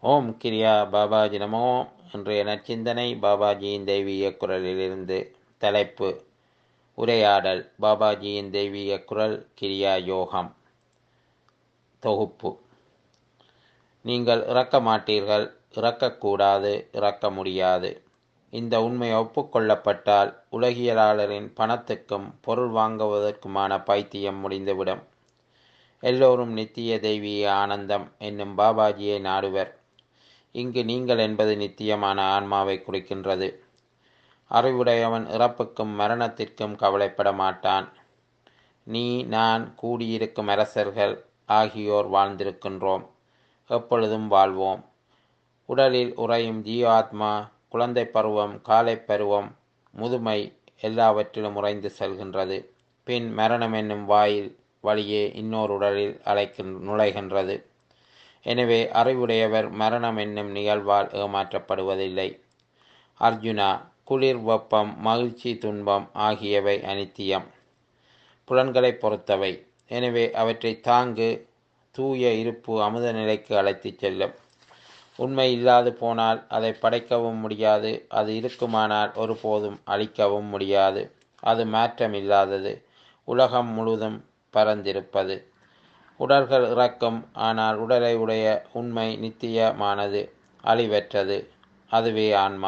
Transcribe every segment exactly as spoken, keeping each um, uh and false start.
ஓம் கிரியா பாபாஜி நமோ. இன்றைய நற்சிந்தனை பாபாஜியின் தெய்வீக குரலிலிருந்து. தலைப்பு: உரையாடல். பாபாஜியின் தெய்வீக குரல் கிரியா யோகம். தொகுப்பு: நீங்கள் இறக்க மாட்டீர்கள், இறக்கக்கூடாது, இறக்க முடியாது. இந்த உண்மை ஒப்புக்கொள்ளப்பட்டால் உலகியலாளரின் பணத்துக்கும் பொருள் வாங்குவதற்குமான பைத்தியம் முடிந்துவிடும். எல்லோரும் நித்திய தெய்வீக ஆனந்தம் என்னும் பாபாஜியை நாடுவர். இங்கு நீங்கள் என்பது நித்தியமான ஆன்மாவை குறிக்கின்றது. அறிவுடையவன் இறப்புக்கும் மரணத்திற்கும் கவலைப்பட மாட்டான். நீ, நான், கூடியிருக்கும் அரசர்கள் ஆகியோர் வாழ்ந்திருக்கின்றோம், எப்பொழுதும் வாழ்வோம். உடலில் உறையும் ஜீவாத்மா குழந்தை பருவம், காலை பருவம், முதுமை எல்லாவற்றிலும் உறைந்து செல்கின்றது. பின் மரணம் என்னும் வாயில் வழியே இன்னொரு உடலில் அழைக்கு நுழைகின்றது. எனவே அறிவுடையவர் மரணம் என்னும் நிகழ்வால் ஏமாற்றப்படுவதில்லை. அர்ஜுனா, குளிர், வெப்பம், மகிழ்ச்சி, துன்பம் ஆகியவை அனித்தியம், புலன்களை பொறுத்தவை. எனவே அவற்றை தாங்கு தூய இருப்பு அமுத நிலைக்கு அழைத்துச் செல்லும். உண்மை இல்லாது போனால் அதை படைக்கவும் முடியாது, அது இருக்குமானால் ஒருபோதும் அழிக்கவும் முடியாது. அது மாற்றம் இல்லாதது, உலகம் முழுதும் பரந்திருப்பது. உடல்கள் இறக்கும், ஆனால் உடலை உடைய உண்மை நித்தியமானது, அழிவற்றது. அதுவே ஆன்மா.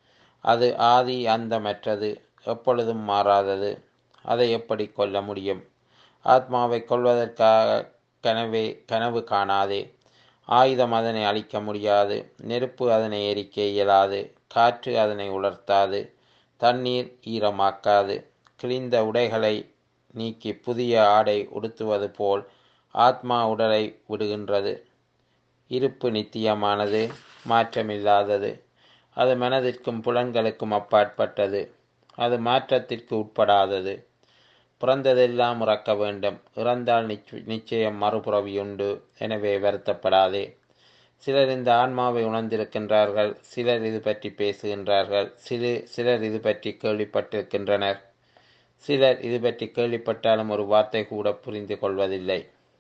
அது ஆதி அந்தமற்றது, எப்பொழுதும் மாறாதது. அதை எப்படி கொல்ல முடியும்? ஆத்மாவை கொல்வதற்காக கனவே கனவு காணாதே. ஆயுதம் அதனை அழிக்க முடியாது, நெருப்பு அதனை எரிக்க இயலாது, காற்று அதனை உலர்த்தாது, தண்ணீர் ஈரமாக்காது. கிழிந்த உடைகளை நீக்கி புதிய ஆடை உடுத்துவது போல் ஆத்மா உடலை விடுகின்றது. இருப்பு நித்தியமானது, மாற்றமில்லாதது. அது மனதிற்கும் புலன்களுக்கும் அப்பாற்பட்டது. அது மாற்றத்திற்கு உட்படாதது. பிறந்ததெல்லாம் இறக்க வேண்டும். இறந்தால் நிச்சயம் மறுபுறவியுண்டு. எனவே வருத்தப்படாதே. சிலர் இந்த ஆன்மாவை உணர்ந்திருக்கின்றார்கள், சிலர் இது பற்றி பேசுகின்றார்கள், சிறு சிலர் இது பற்றி கேள்விப்பட்டிருக்கின்றனர். சிலர் இது பற்றி கேள்விப்பட்டாலும் ஒரு வார்த்தை கூட புரிந்து கொள்வதில்லை.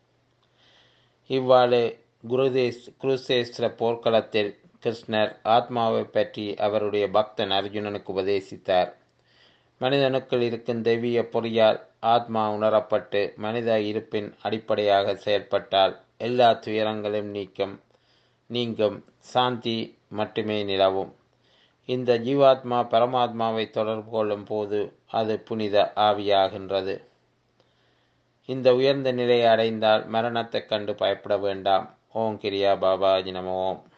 இவ்வாறு குருதேஸ் குருசேஸ்திர போர்க்களத்தில் கிருஷ்ணர் ஆத்மாவை பற்றி அவருடைய பக்தன் அர்ஜுனனுக்கு உபதேசித்தார். மனிதனுக்குள் இருக்கும் தெய்வீக பொறியால் ஆத்மா உணரப்பட்டு மனித இருப்பின் அடிப்படையாக செயல்பட்டால் எல்லா துயரங்களும் நீக்கும் நீங்கும் சாந்தி மட்டுமே நிலவும். இந்த ஜீவாத்மா பரமாத்மாவை தொடர்பு கொள்ளும் போது அது புனித ஆவியாகின்றது. இந்த உயர்ந்த நிலையை அடைந்தால் மரணத்தைக் கண்டு பயப்பட வேண்டாம். ஓம் கிரியா பாபாஜி நமோ.